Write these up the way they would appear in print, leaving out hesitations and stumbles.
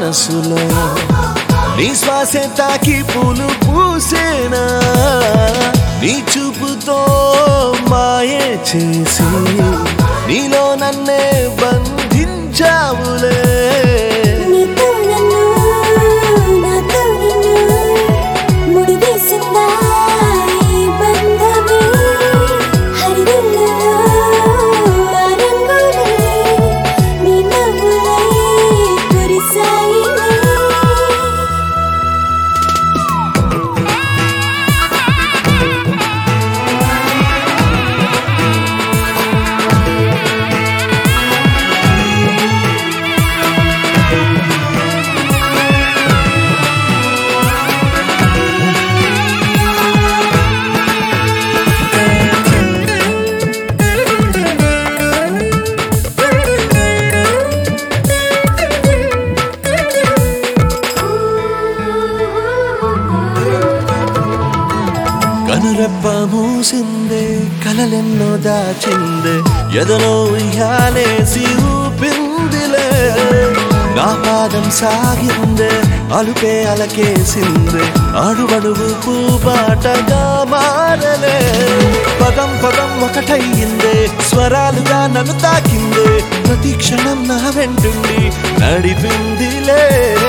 మనసులో నీ శ్వాసే తాకి పూలు పూసేనా నీ చూపుతో మాయే చేసి నీలో నన్నే బంధించావులే కనురెప్ప మూసిందే కలలెన్నో దాచిందే ఎదలో ఉయ్యాలేసి ఊపిందిలే నా పాదం సాగిందే అలుపే అలకేసిందే అడుగడుగు పూబాటగా మారలే పదం పదం ఒకటయ్యిందే స్వరాలుగా నన్ను తాకిందే ప్రతి క్షణం నా వెంటుండి నడిపిందిలే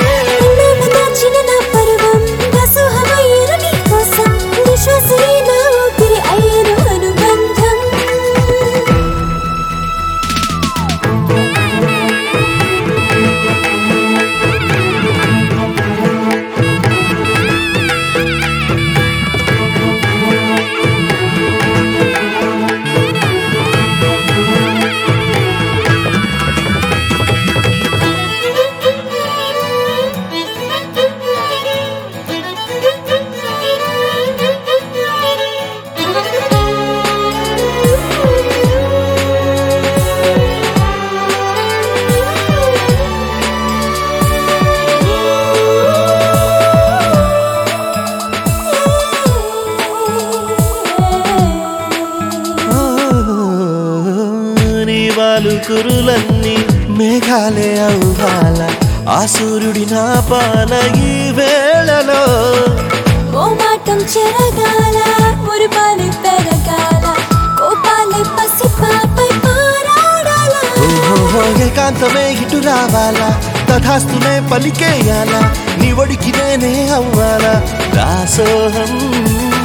కురులన్నీ మేఘాలే అవ్వాల ఆ సూర్యుడి నా పాల ఈ వేళలో ఓ మాటం చెరగాల మురిపాలి పెరగాల కోపాలే పసిపాపై పారాడాల ఓహో ఏకాంతమే ఇటు రావాలా తథాస్తునే పలికేయాలా నీ ఒడికి నేనే అవ్వాలా దాసోహం